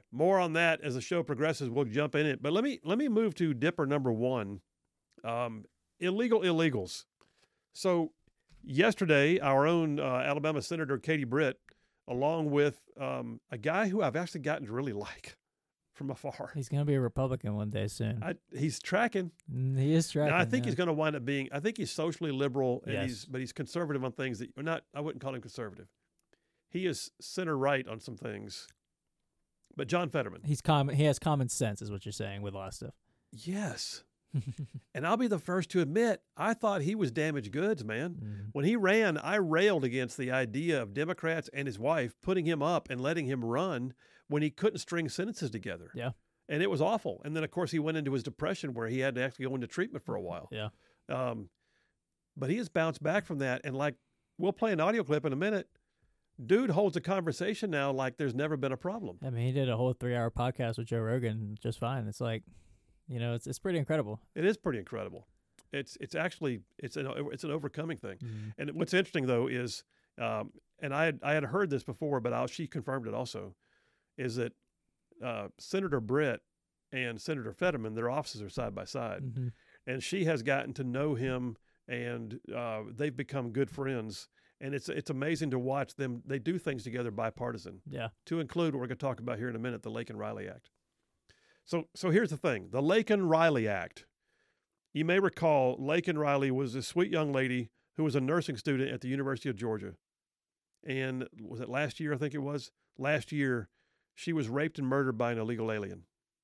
more on that as the show progresses. We'll jump in it. But let me move to Dipper number one, illegal illegals. So yesterday, our own Alabama Senator Katie Britt, along with a guy who I've actually gotten to really like from afar. He's going to be a Republican one day soon. He's tracking. He is tracking. Now, I think he's going to wind up being. I think he's socially liberal, and Yes. but he's conservative on things that are not. I wouldn't call him conservative. He is center right on some things. But John Fetterman. He has common sense, is what you're saying, with a lot of stuff. Yes. And I'll be the first to admit, I thought he was damaged goods, man. Mm-hmm. When he ran, I railed against the idea of Democrats and his wife putting him up and letting him run when he couldn't string sentences together. Yeah. And it was awful. And then, of course, he went into his depression where he had to actually go into treatment for a while. Yeah. But he has bounced back from that. And like, we'll play an audio clip in a minute. Dude holds a conversation now like there's never been a problem. I mean, he did a whole 3-hour podcast with Joe Rogan just fine. It's like, it's pretty incredible. It is pretty incredible. It's actually it's an overcoming thing. Mm-hmm. And what's interesting though is, and I had heard this before, but she confirmed it also, is that Senator Britt and Senator Fetterman, their offices are side by side, Mm-hmm. and she has gotten to know him, and they've become good friends. And it's amazing to watch them. They do things together bipartisan. Yeah. To include what we're going to talk about here in a minute, the Laken-Riley Act. So here's the thing. The Laken-Riley Act. You may recall Laken-Riley was a sweet young lady who was a nursing student at the University of Georgia. And was it last year? I think it was. Last year, she was raped and murdered by an illegal alien.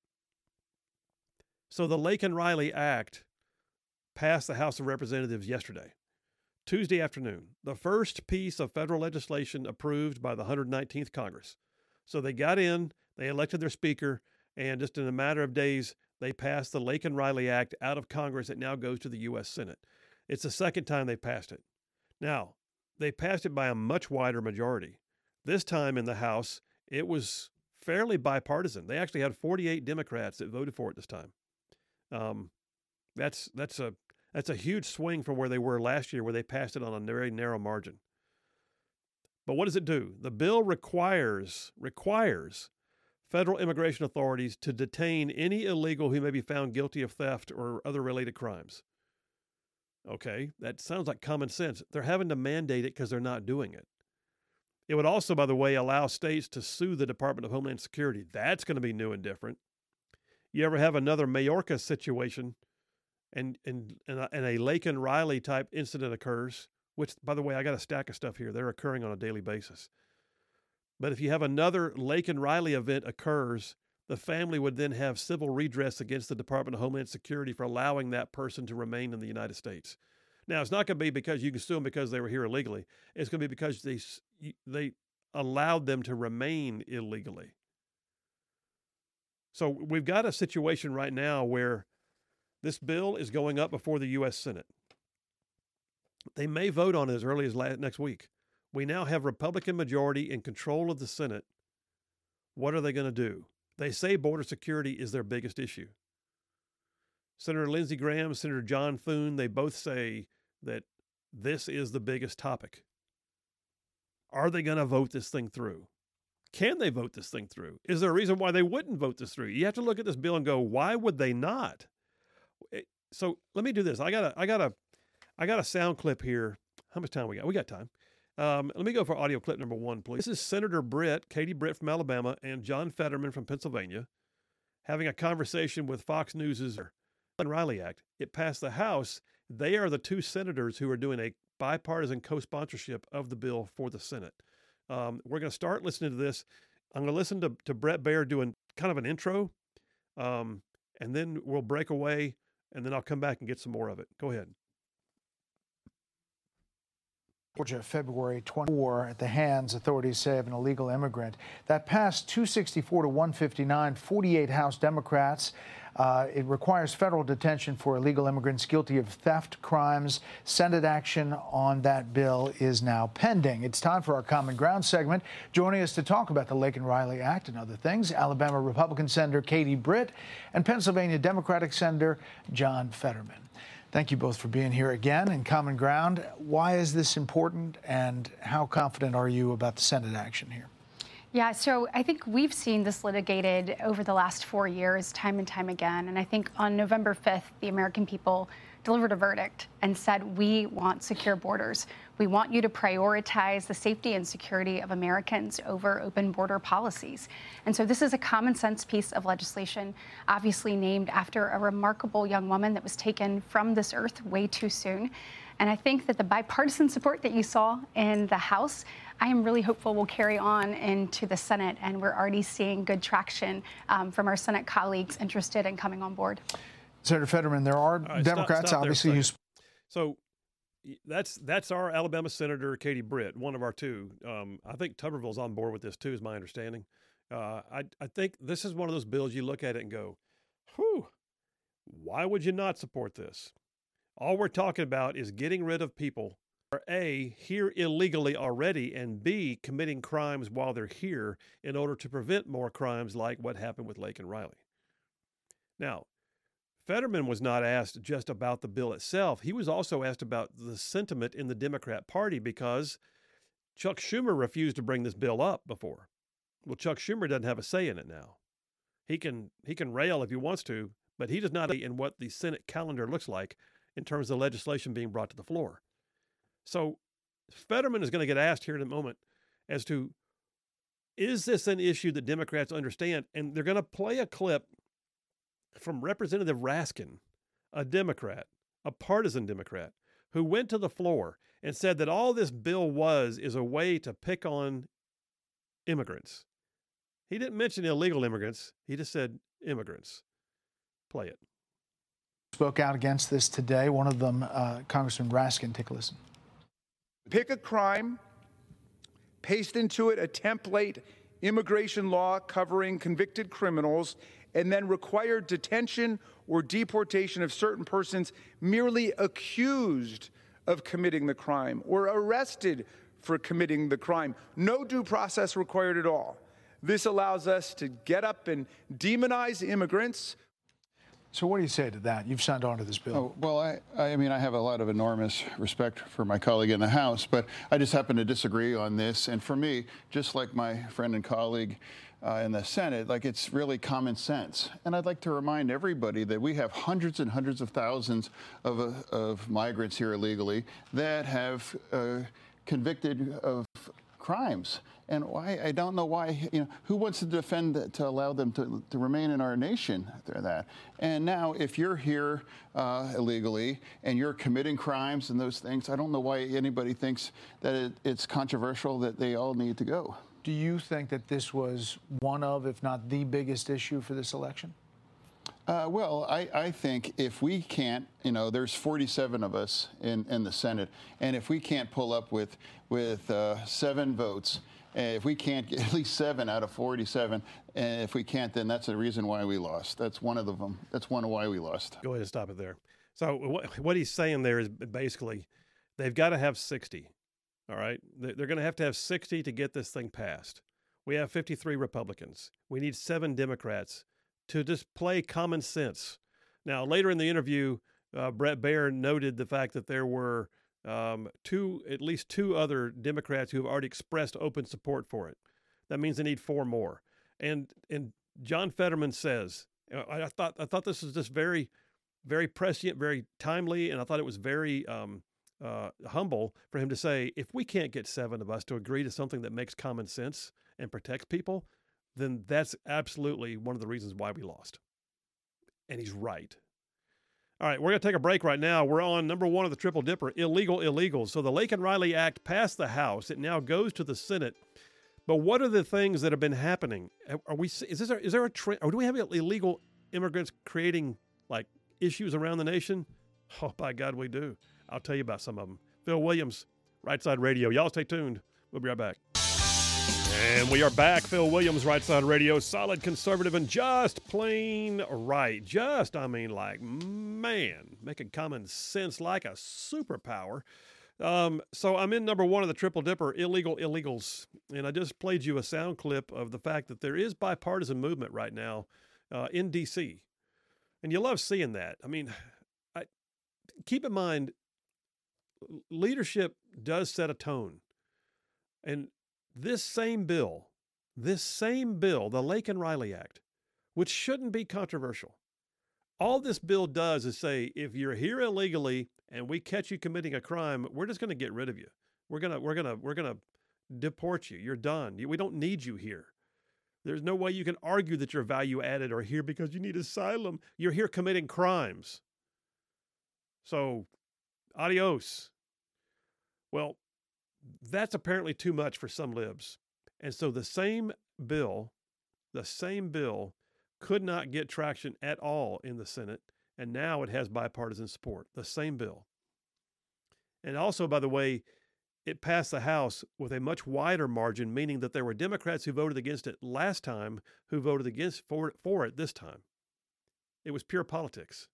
So the Laken-Riley Act passed the House of Representatives yesterday. Tuesday afternoon, the first piece of federal legislation approved by the 119th Congress. So they got in, they elected their speaker, and just in a matter of days, they passed the Laken-Riley Act out of Congress. It now goes to the U.S. Senate. It's the second time they passed it. Now, they passed it by a much wider majority. This time in the House, it was fairly bipartisan. They actually had 48 Democrats that voted for it this time. That's a huge swing from where they were last year, where they passed it on a very narrow margin. But what does it do? The bill requires federal immigration authorities to detain any illegal who may be found guilty of theft or other related crimes. Okay, that sounds like common sense. They're having to mandate it because they're not doing it. It would also, by the way, allow states to sue the Department of Homeland Security. That's going to be new and different. You ever have another Mayorkas situation and a Laken-Riley type incident occurs, which, by the way, I got a stack of stuff here. They're occurring on a daily basis. But if you have another Laken-Riley event occurs, the family would then have civil redress against the Department of Homeland Security for allowing that person to remain in the United States. Now, it's not going to be because you can sue them because they were here illegally. It's going to be because they allowed them to remain illegally. So we've got a situation right now where this bill is going up before the U.S. Senate. They may vote on it as early as next week. We now have Republican majority in control of the Senate. What are they going to do? They say border security is their biggest issue. Senator Lindsey Graham, Senator John Thune, they both say that this is the biggest topic. Are they going to vote this thing through? Can they vote this thing through? Is there a reason why they wouldn't vote this through? You have to look at this bill and go, why would they not? So let me do this. I got a sound clip here. How much time we got? We got time. Let me go for audio clip number one, please. This is Senator Katie Britt from Alabama, and John Fetterman from Pennsylvania having a conversation with Fox News' Riley Act. It passed the House. They are the two senators who are doing a bipartisan co-sponsorship of the bill for the Senate. We're going to start listening to this. I'm going to listen to Bret Baier doing kind of an intro, and then we'll break away, and then I'll come back and get some more of it. Go ahead. Georgia, February 24, at the hands, authorities say, of an illegal immigrant. That passed 264 to 159, 48 House Democrats. It requires federal detention for illegal immigrants guilty of theft crimes. Senate action on that bill is now pending. It's time for our Common Ground segment. Joining us to talk about the Laken-Riley Act and other things, Alabama Republican Senator Katie Britt and Pennsylvania Democratic Senator John Fetterman. Thank you both for being here again in Common Ground. Why is this important, and how confident are you about the Senate action here? Yeah, so I think we've seen this litigated over the last 4 years, time and time again. And I think on November 5th, the American people delivered a verdict and said, we want secure borders. We want you to prioritize the safety and security of Americans over open border policies. And so this is a common sense piece of legislation, obviously named after a remarkable young woman that was taken from this earth way too soon. And I think that the bipartisan support that you saw in the House, I am really hopeful will carry on into the Senate. And we're already seeing good traction from our Senate colleagues interested in coming on board. Senator Fetterman, there are Democrats, stop obviously, who. So that's our Alabama Senator Katie Britt, one of our two. I think Tuberville's on board with this too, is my understanding. I think this is one of those bills you look at it and go, whew, why would you not support this? All we're talking about is getting rid of people who are A, here illegally already, and B, committing crimes while they're here in order to prevent more crimes like what happened with Laken Riley. Now, Fetterman was not asked just about the bill itself. He was also asked about the sentiment in the Democrat Party because Chuck Schumer refused to bring this bill up before. Well, Chuck Schumer doesn't have a say in it now. He can rail if he wants to, but he does not in what the Senate calendar looks like in terms of legislation being brought to the floor. So Fetterman is going to get asked here in a moment as to, is this an issue that Democrats understand? And they're going to play a clip from Representative Raskin, a Democrat, a partisan Democrat, who went to the floor and said that all this bill is a way to pick on immigrants. He didn't mention illegal immigrants. He just said immigrants. Play it. Spoke out against this today. One of them, Congressman Raskin. Take a listen. Pick a crime, paste into it a template immigration law covering convicted criminals, and then require detention or deportation of certain persons merely accused of committing the crime or arrested for committing the crime. No due process required at all. This allows us to get up and demonize immigrants. So what do you say to that? You've signed on to this bill. Oh, well, I mean, I have a lot of enormous respect for my colleague in the House, but I just happen to disagree on this. And for me, just like my friend and colleague in the Senate, like, it's really common sense. And I'd like to remind everybody that we have hundreds and hundreds of thousands of migrants here illegally that have convicted of crimes. And why, I don't know why, who wants to defend to allow them to remain in our nation after that? And now, if you're here illegally and you're committing crimes and those things, I don't know why anybody thinks that it's controversial that they all need to go. Do you think that this was one of, if not the biggest issue for this election? Well, I think if we can't, there's 47 of us in the Senate, and if we can't pull up with 7 votes, if we can't get at least 7 out of 47, and if we can't, then that's the reason why we lost. That's one of them. That's one of why we lost. Go ahead and stop it there. So what he's saying there is basically they've got to have 60. All right. They're going to have 60 to get this thing passed. We have 53 Republicans. We need 7 Democrats to just play common sense. Now, later in the interview, Bret Baier noted the fact that there were at least 2 other Democrats who have already expressed open support for it. That means they need 4 more. And John Fetterman says, I thought this was just very, very prescient, very timely, and I thought it was very humble for him to say, if we can't get 7 of us to agree to something that makes common sense and protects people, then that's absolutely one of the reasons why we lost. And he's right. All right, we're going to take a break right now. We're on number 1 of the Triple Dipper, illegal illegals. So the Laken Riley Act passed the House. It now goes to the Senate. But what are the things that have been happening? Is there a trend? Or do we have illegal immigrants creating like issues around the nation? Oh, by God, we do. I'll tell you about some of them. Phil Williams, Right Side Radio. Y'all stay tuned. We'll be right back. And we are back. Phil Williams, Right Side Radio, solid conservative and just plain right. Making common sense like a superpower. So I'm in number 1 of the Triple Dipper, illegal illegals. And I just played you a sound clip of the fact that there is bipartisan movement right now in D.C. And you love seeing that. I mean, keep in mind, leadership does set a tone. And this same bill this same bill, the Lake and Riley Act, which shouldn't be controversial, all this bill does is say, if you're here illegally and we catch you committing a crime, we're just going to get rid of you. We're gonna deport you. You're done. We don't need you here. There's no way you can argue that you're value added or here because you need asylum. You're here committing crimes. So, adios. Well, that's apparently too much for some libs. And so the same bill could not get traction at all in the Senate, and now it has bipartisan support. The same bill. And also, by the way, it passed the House with a much wider margin, meaning that there were Democrats who voted against it last time who voted against for it this time. It was pure politics.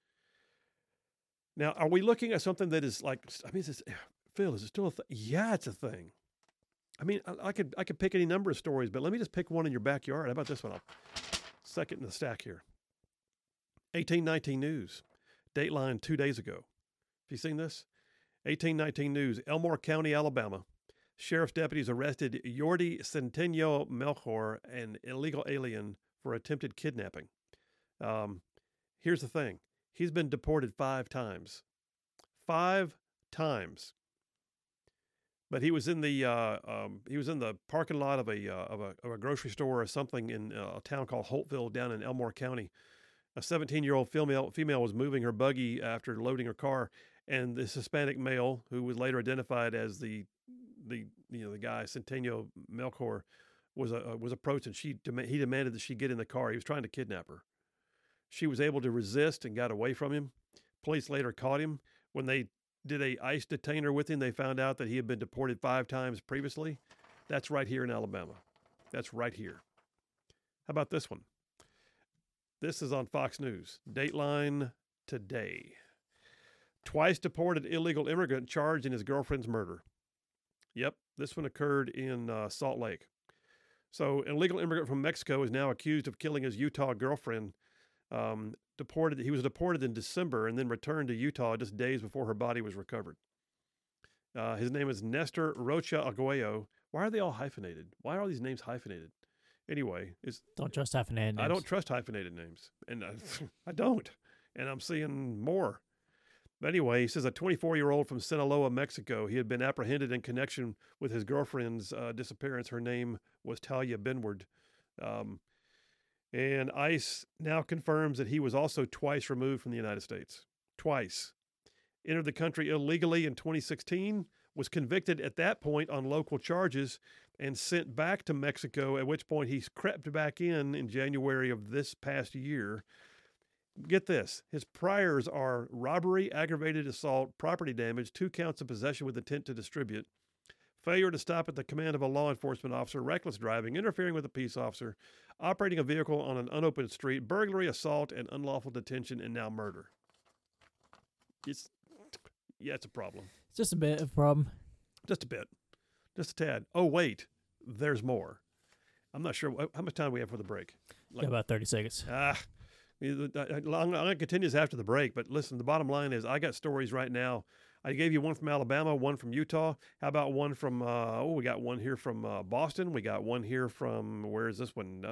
Now, are we looking at something that is like, I mean, Phil, is it still a thing? Yeah, it's a thing. I mean, I could pick any number of stories, but let me just pick one in your backyard. How about this one? I'll second in the stack here. 1819 News, Dateline 2 days ago. Have you seen this? 1819 News, Elmore County, Alabama. Sheriff's deputies arrested Yordi Centennial Melchor, an illegal alien, for attempted kidnapping. Here's the thing. He's been deported 5 times. 5 times. But he was in the parking lot of a grocery store or something in a town called Holtville down in Elmore County. A 17-year-old female was moving her buggy after loading her car, and this Hispanic male, who was later identified as the guy Centennial Melchor, was approached, and he demanded that she get in the car. He was trying to kidnap her. She was able to resist and got away from him. Police later caught him. When they did a ICE detainer with him, they found out that he had been deported 5 times previously. That's right here in Alabama. That's right here. How about this one? This is on Fox News. Dateline today. Twice deported illegal immigrant charged in his girlfriend's murder. Yep, this one occurred in Salt Lake. So, an illegal immigrant from Mexico is now accused of killing his Utah girlfriend. He was deported in December and then returned to Utah just days before her body was recovered. His name is Nestor Rocha Arguello. Why are they all hyphenated? Why are all these names hyphenated? Anyway, don't trust hyphenated names. I don't trust hyphenated names, and I don't. And I'm seeing more. But anyway, he says a 24-year-old from Sinaloa, Mexico. He had been apprehended in connection with his girlfriend's disappearance. Her name was Talia Benward. And ICE now confirms that he was also twice removed from the United States. Twice. Entered the country illegally in 2016, was convicted at that point on local charges, and sent back to Mexico, at which point he crept back in January of this past year. Get this. His priors are robbery, aggravated assault, property damage, 2 counts of possession with intent to distribute, failure to stop at the command of a law enforcement officer, reckless driving, interfering with a peace officer, operating a vehicle on an unopened street, burglary, assault, and unlawful detention, and now murder. It's a problem. It's just a bit of a problem. Just a bit. Just a tad. Oh, wait. There's more. I'm not sure. How much time we have for the break? About 30 seconds. I'm going to continue this after the break, but listen, the bottom line is I got stories right now. I gave you one from Alabama, one from Utah. How about one from, we got one here from Boston. We got one here from, where is this one?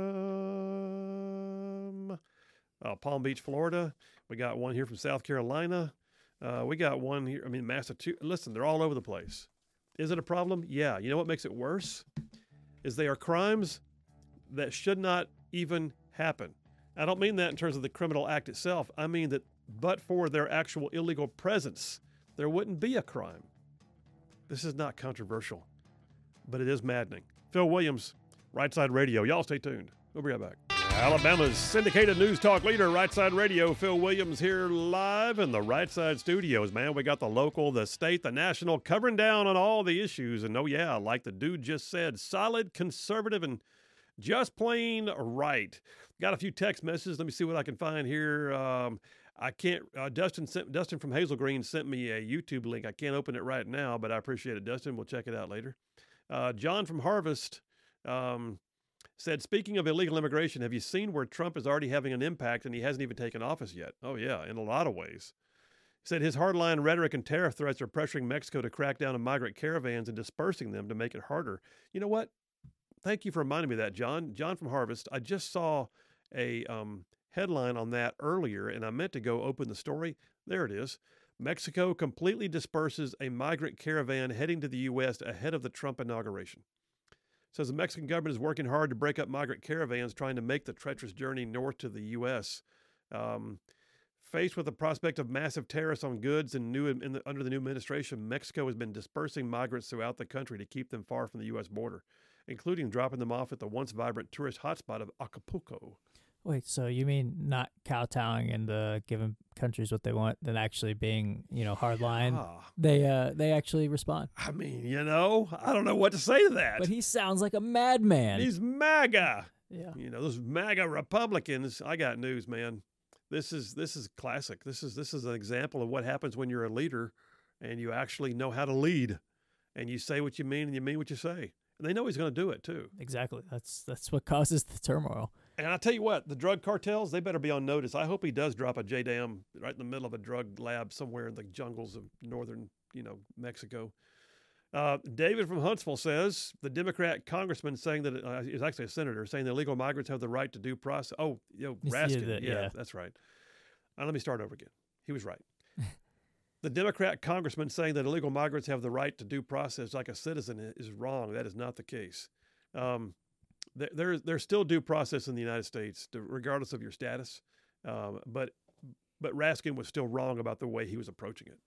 Palm Beach, Florida. We got one here from South Carolina. We got one here, Massachusetts. Listen, they're all over the place. Is it a problem? Yeah. You know what makes it worse? Is they are crimes that should not even happen. I don't mean that in terms of the criminal act itself. I mean that but for their actual illegal presence, there wouldn't be a crime. This is not controversial, but it is maddening. Phil Williams, Right Side Radio. Y'all stay tuned. We'll be right back. Alabama's syndicated news talk leader, Right Side Radio. Phil Williams here live in the Right Side studios, man. We got the local, the state, the national, covering down on all the issues. And oh yeah, like the dude just said, solid, conservative, and just plain right. Got a few text messages. Let me see what I can find here. I can't. Dustin from Hazel Green sent me a YouTube link. I can't open it right now, but I appreciate it, Dustin. We'll check it out later. John from Harvest said, speaking of illegal immigration, have you seen where Trump is already having an impact and he hasn't even taken office yet? Oh, yeah, in a lot of ways. He said his hardline rhetoric and tariff threats are pressuring Mexico to crack down on migrant caravans and dispersing them to make it harder. You know what? thank you for reminding me of that, John. John from Harvest. I just saw a headline on that earlier, and I meant to go open the story. There it is. Mexico completely disperses a migrant caravan heading to the U.S. ahead of the Trump inauguration. It says the Mexican government is working hard to break up migrant caravans trying to make the treacherous journey north to the U.S. Faced with the prospect of massive tariffs on goods and under the new administration, Mexico has been dispersing migrants throughout the country to keep them far from the U.S. border, including dropping them off at the once vibrant tourist hotspot of Acapulco. Wait, so you mean not kowtowing and giving countries what they want, then actually being, hardline? Yeah. They actually respond. I mean, I don't know what to say to that. But he sounds like a madman. He's MAGA. Yeah. Those MAGA Republicans. I got news, man. This is classic. This is an example of what happens when you're a leader and you actually know how to lead, and you say what you mean and you mean what you say. And they know he's going to do it too. Exactly. That's what causes the turmoil. And I'll tell you what, the drug cartels, they better be on notice. I hope he does drop a JDAM right in the middle of a drug lab somewhere in the jungles of northern, Mexico. David from Huntsville says the Democrat congressman saying that he's actually a senator saying that illegal migrants have the right to due process. Oh, Raskin. Yeah, that's right. Let me start over again. He was right. The Democrat congressman saying that illegal migrants have the right to due process like a citizen is wrong. That is not the case. There's still due process in the United States, regardless of your status. But Raskin was still wrong about the way he was approaching it.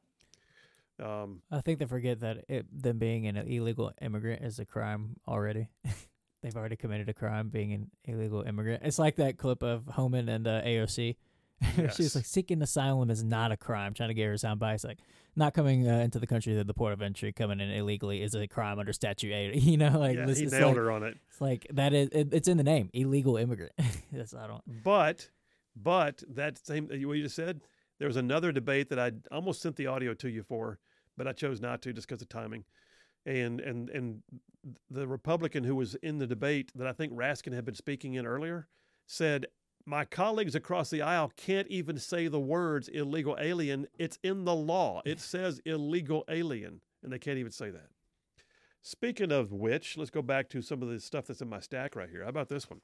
I think they forget that them being an illegal immigrant is a crime already. They've already committed a crime being an illegal immigrant. It's like that clip of Homan and AOC. Yes. She's like, seeking asylum is not a crime. Trying to get her sound bites. Like, not coming into the country to the port of entry, coming in illegally is a crime under Statute 8. He nailed her on it. It's like that is it's in the name, illegal immigrant. But that same what you just said. There was another debate that I almost sent the audio to you for, but I chose not to just because of timing. And the Republican who was in the debate that I think Raskin had been speaking in earlier said, my colleagues across the aisle can't even say the words illegal alien. It's in the law. It says illegal alien, and they can't even say that. Speaking of which, let's go back to some of the stuff that's in my stack right here. How about this one?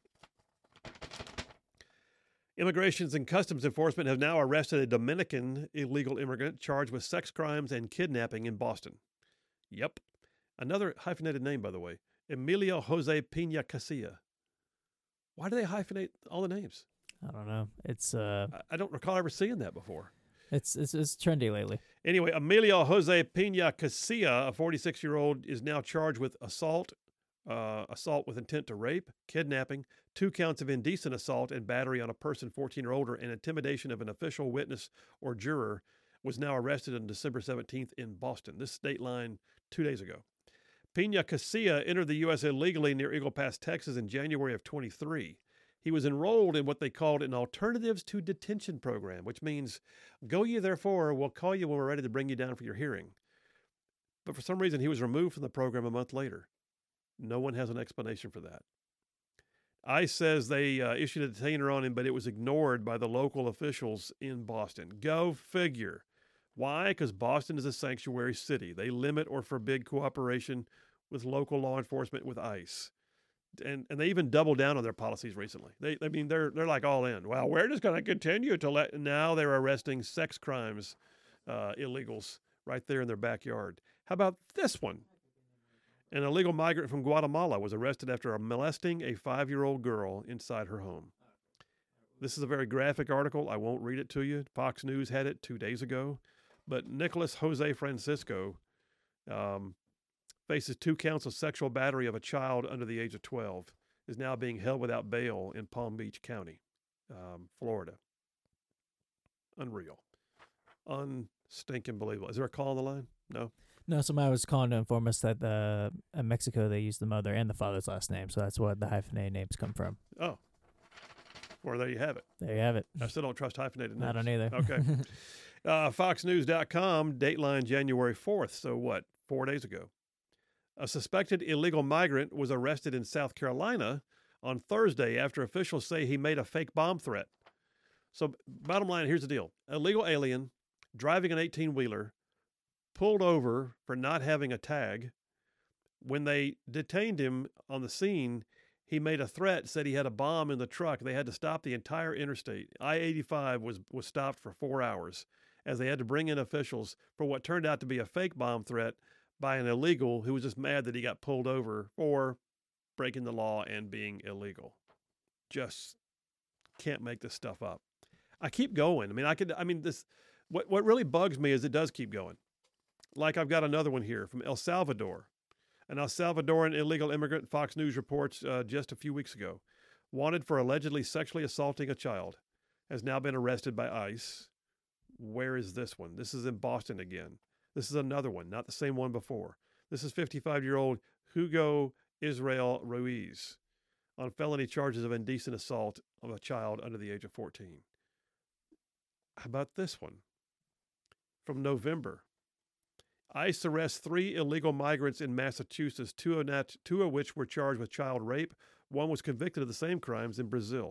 Immigration and Customs Enforcement have now arrested a Dominican illegal immigrant charged with sex crimes and kidnapping in Boston. Yep. Another hyphenated name, by the way. Emilio Jose Pina Casilla. Why do they hyphenate all the names? I don't know. It's I don't recall ever seeing that before. It's trendy lately. Anyway, Emilio Jose Pina Casilla, a 46-year-old, is now charged with assault with intent to rape, kidnapping, 2 counts of indecent assault and battery on a person 14 or older, and intimidation of an official, witness, or juror, was now arrested on December 17th in Boston. This state line 2 days ago. Pina Casilla entered the U.S. illegally near Eagle Pass, Texas in January of 23. He was enrolled in what they called an Alternatives to Detention program, which means, go ye therefore, we'll call you when we're ready to bring you down for your hearing. But for some reason, he was removed from the program a month later. No one has an explanation for that. ICE says they issued a detainer on him, but it was ignored by the local officials in Boston. Go figure. Why? Because Boston is a sanctuary city. They limit or forbid cooperation with local law enforcement with ICE. And they even doubled down on their policies recently. They're like all in. Well, we're just going to continue to now they're arresting sex crimes illegals right there in their backyard. How about this one? An illegal migrant from Guatemala was arrested after molesting a 5-year-old girl inside her home. This is a very graphic article. I won't read it to you. Fox News had it 2 days ago. But Nicholas Jose Francisco faces 2 counts of sexual battery of a child under the age of 12, is now being held without bail in Palm Beach County, Florida. Unreal. Unstinking believable. Is there a call on the line? No? No, somebody was calling to inform us that in Mexico they use the mother and the father's last name, so that's what the hyphenated names come from. Oh. Well, there you have it. There you have it. I still don't trust hyphenated names. I don't either. Okay. FoxNews.com, Dateline January 4th. So what? 4 days ago. A suspected illegal migrant was arrested in South Carolina on Thursday after officials say he made a fake bomb threat. So bottom line, here's the deal. Illegal alien driving an 18-wheeler, pulled over for not having a tag, When they detained him on the scene, he made a threat, said he had a bomb in the truck. They had to stop the entire interstate. I-85 was stopped for 4 hours as they had to bring in officials for what turned out to be a fake bomb threat by an illegal who was just mad that he got pulled over for breaking the law and being illegal. Just can't make this stuff up. I keep going. What really bugs me is it does keep going. Like I've got another one here from El Salvador. An El Salvadoran illegal immigrant, Fox News reports just a few weeks ago, wanted for allegedly sexually assaulting a child, has now been arrested by ICE. Where is this one? This is in Boston again. This is another one, not the same one before. This is 55-year-old Hugo Israel Ruiz on felony charges of indecent assault of a child under the age of 14. How about this one? From November. ICE arrests 3 illegal migrants in Massachusetts, two of which were charged with child rape. One was convicted of the same crimes in Brazil.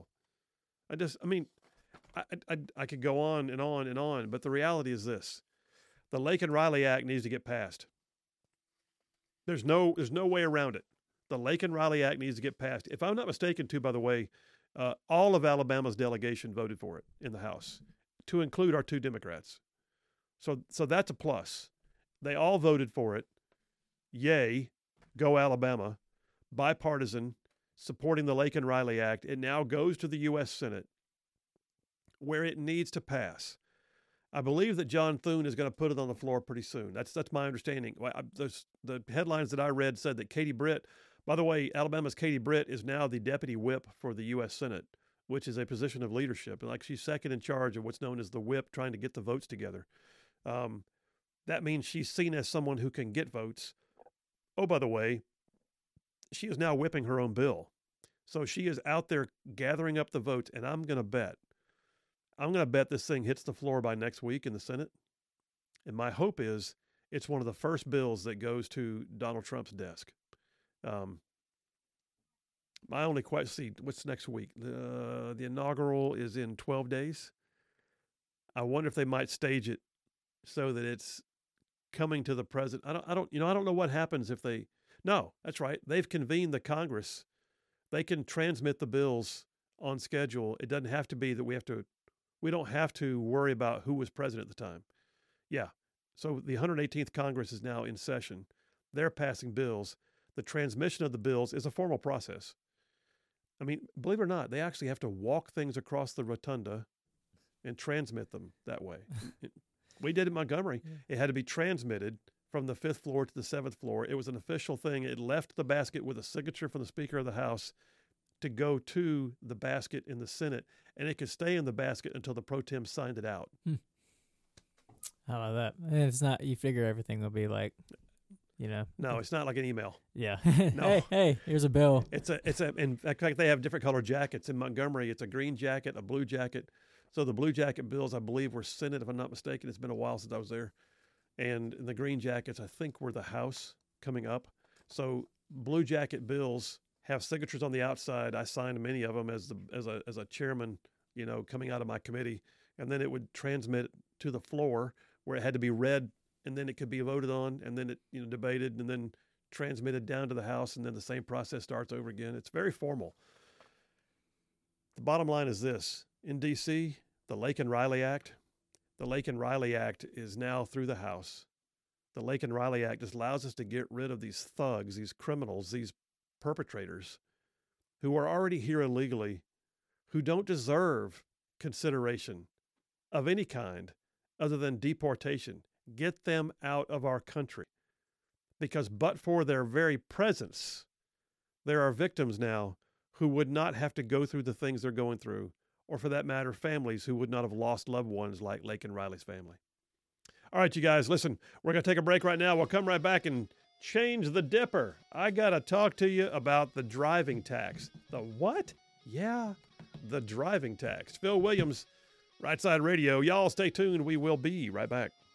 I could go on and on and on, but the reality is this. The Laken Riley Act needs to get passed. There's no way around it. The Laken Riley Act needs to get passed. If I'm not mistaken, too, by the way, all of Alabama's delegation voted for it in the House, to include our 2 Democrats. So that's a plus. They all voted for it. Yay, go Alabama. Bipartisan, supporting the Laken Riley Act. It now goes to the U.S. Senate, where it needs to pass. I believe that John Thune is going to put it on the floor pretty soon. That's my understanding. The headlines that I read said that Katie Britt, by the way, Alabama's Katie Britt is now the deputy whip for the U.S. Senate, which is a position of leadership. And she's second in charge of what's known as the whip, trying to get the votes together. That means she's seen as someone who can get votes. Oh, by the way, she is now whipping her own bill. So she is out there gathering up the votes, and I'm going to bet this thing hits the floor by next week in the Senate. And my hope is it's one of the first bills that goes to Donald Trump's desk. My only question, see, what's next week? The inaugural is in 12 days. I wonder if they might stage it so that it's coming to the president. I don't know what happens if they, no, that's right. They've convened the Congress. They can transmit the bills on schedule. It doesn't have to be that we don't have to worry about who was president at the time. Yeah. So the 118th Congress is now in session. They're passing bills. The transmission of the bills is a formal process. I mean, believe it or not, they actually have to walk things across the rotunda and transmit them that way. We did it in Montgomery. It had to be transmitted from the 5th floor to the 7th floor. It was an official thing. It left the basket with a signature from the Speaker of the House to go to the basket in the Senate, and it could stay in the basket until the pro tem signed it out. How about that? And it's not, you figure everything will be like, No, it's not like an email. Yeah. No. hey, here's a bill. In fact, they have different color jackets. In Montgomery, it's a green jacket, a blue jacket. So the blue jacket bills, I believe, were Senate, if I'm not mistaken. It's been a while since I was there. And the green jackets, I think, were the House coming up. So blue jacket bills have signatures on the outside. I signed many of them as a chairman, coming out of my committee. And then it would transmit to the floor where it had to be read, and then it could be voted on, and then it debated, and then transmitted down to the House, and then the same process starts over again. It's very formal. The bottom line is this. In D.C., the Laken Riley Act is now through the House. The Laken Riley Act just allows us to get rid of these thugs, these criminals, these perpetrators who are already here illegally, who don't deserve consideration of any kind other than deportation. Get them out of our country. Because but for their very presence, there are victims now who would not have to go through the things they're going through, or for that matter, families who would not have lost loved ones like Laken Riley's family. All right, you guys, listen, we're going to take a break right now. We'll come right back and change the dipper. I got to talk to you about the driving tax. The what? Yeah, the driving tax. Phil Williams, Right Side Radio. Y'all stay tuned. We will be right back.